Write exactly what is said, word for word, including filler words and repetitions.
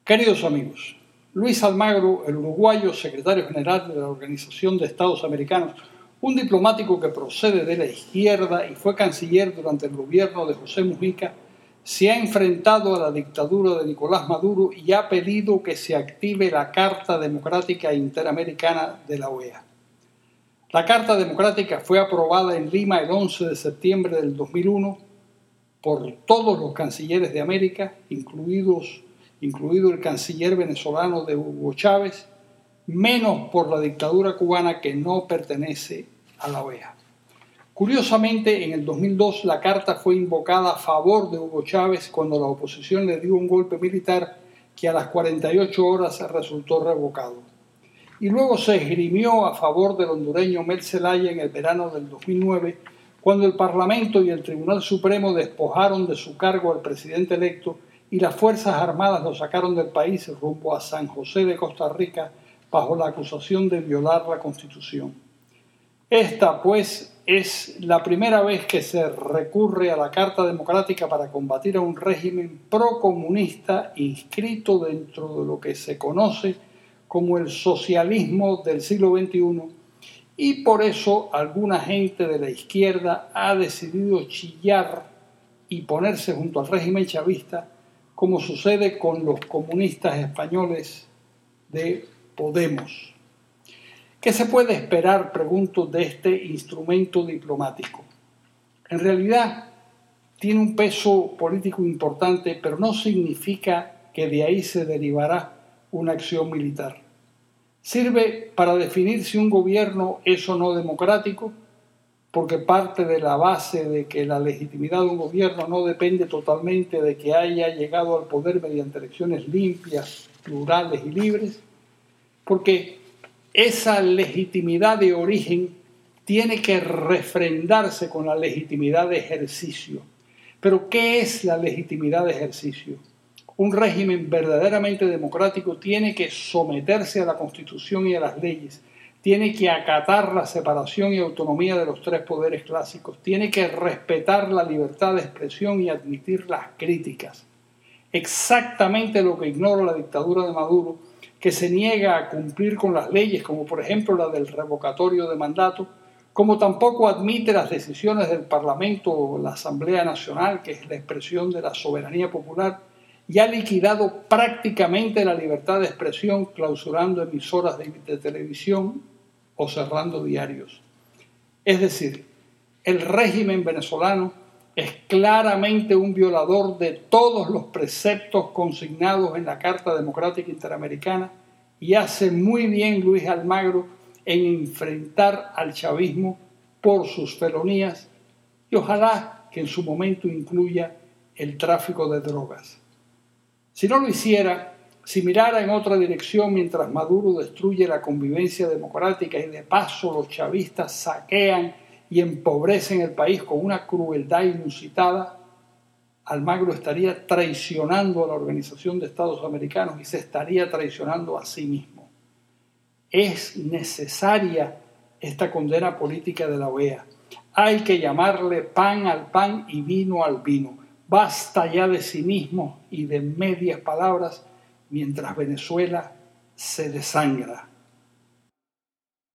Queridos amigos, Luis Almagro, el uruguayo secretario general de la Organización de Estados Americanos, un diplomático que procede de la izquierda y fue canciller durante el gobierno de José Mujica, se ha enfrentado a la dictadura de Nicolás Maduro y ha pedido que se active la Carta Democrática Interamericana de la O E A. La Carta Democrática fue aprobada en Lima el once de septiembre del dos mil uno por todos los cancilleres de América, incluidos, incluido el canciller venezolano de Hugo Chávez, menos por la dictadura cubana que no pertenece a la O E A. Curiosamente, en el dos mil dos la carta fue invocada a favor de Hugo Chávez cuando la oposición le dio un golpe militar que a las cuarenta y ocho horas resultó revocado. Y luego se esgrimió a favor del hondureño Mel Zelaya en el verano del dos mil nueve, cuando el Parlamento y el Tribunal Supremo despojaron de su cargo al presidente electo y las Fuerzas Armadas lo sacaron del país rumbo a San José de Costa Rica bajo la acusación de violar la Constitución. Esta, pues, es la primera vez que se recurre a la Carta Democrática para combatir a un régimen procomunista inscrito dentro de lo que se conoce como el socialismo del siglo veintiuno, y por eso alguna gente de la izquierda ha decidido chillar y ponerse junto al régimen chavista, como sucede con los comunistas españoles de Podemos. ¿Qué se puede esperar, pregunto, de este instrumento diplomático? En realidad tiene un peso político importante, pero no significa que de ahí se derivará una acción militar. Sirve para definir si un gobierno es o no democrático, porque parte de la base de que la legitimidad de un gobierno no depende totalmente de que haya llegado al poder mediante elecciones limpias, plurales y libres, porque esa legitimidad de origen tiene que refrendarse con la legitimidad de ejercicio. Pero, ¿qué es la legitimidad de ejercicio? Un régimen verdaderamente democrático tiene que someterse a la Constitución y a las leyes, tiene que acatar la separación y autonomía de los tres poderes clásicos, tiene que respetar la libertad de expresión y admitir las críticas. Exactamente lo que ignora la dictadura de Maduro, que se niega a cumplir con las leyes, como por ejemplo la del revocatorio de mandato, como tampoco admite las decisiones del Parlamento o la Asamblea Nacional, que es la expresión de la soberanía popular, y ha liquidado prácticamente la libertad de expresión, clausurando emisoras de, de televisión o cerrando diarios. Es decir, el régimen venezolano es claramente un violador de todos los preceptos consignados en la Carta Democrática Interamericana y hace muy bien Luis Almagro en enfrentar al chavismo por sus felonías y ojalá que en su momento incluya el tráfico de drogas. Si no lo hiciera, si mirara en otra dirección mientras Maduro destruye la convivencia democrática y de paso los chavistas saquean y empobrecen el país con una crueldad inusitada, Almagro estaría traicionando a la Organización de Estados Americanos y se estaría traicionando a sí mismo. Es necesaria esta condena política de la O E A. Hay que llamarle pan al pan y vino al vino. Basta ya de cinismo y de medias palabras mientras Venezuela se desangra.